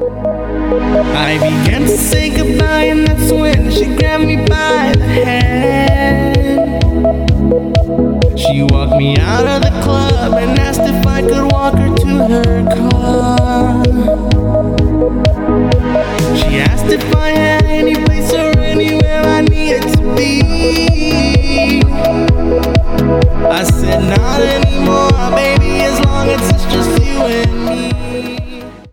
I began to say goodbye, and that's when she grabbed me by the hand. She walked me out of the club and asked if I could walk her to her car. She asked if I had any place or anywhere I needed to be. I said no.